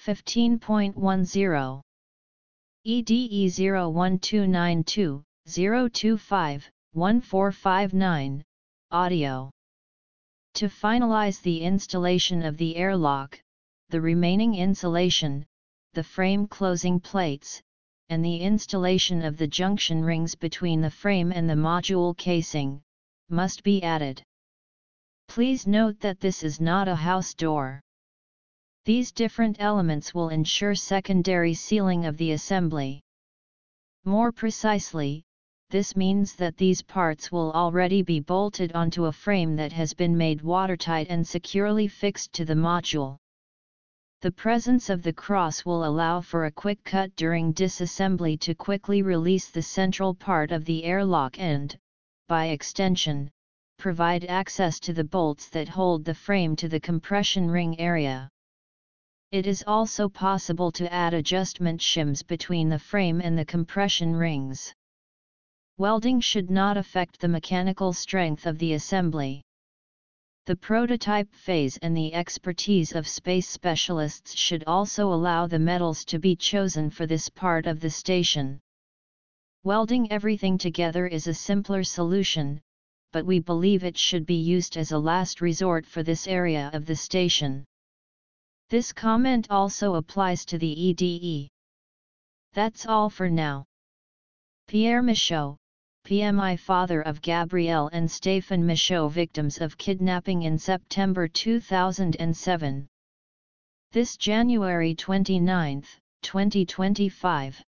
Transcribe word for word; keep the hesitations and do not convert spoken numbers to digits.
fifteen point ten. E D E zero one two nine two, zero two five, one four five nine, audio. To finalize the installation of the airlock, the remaining insulation, the frame closing plates, and the installation of the junction rings between the frame and the module casing, must be added. Please note that this is not a house door. These different elements will ensure secondary sealing of the assembly. More precisely, this means that these parts will already be bolted onto a frame that has been made watertight and securely fixed to the module. The presence of the cross will allow for a quick cut during disassembly to quickly release the central part of the airlock and, by extension, provide access to the bolts that hold the frame to the compression ring area. It is also possible to add adjustment shims between the frame and the compression rings. Welding should not affect the mechanical strength of the assembly. The prototype phase and the expertise of space specialists should also allow the metals to be chosen for this part of the station. Welding everything together is a simpler solution, but we believe it should be used as a last resort for this area of the station. This comment also applies to the E D E. That's all for now. Pierre Michaud, P M I, father of Gabrielle and Stéphane Michaud, victims of kidnapping in September two thousand seven. This January twenty-ninth, twenty twenty-five.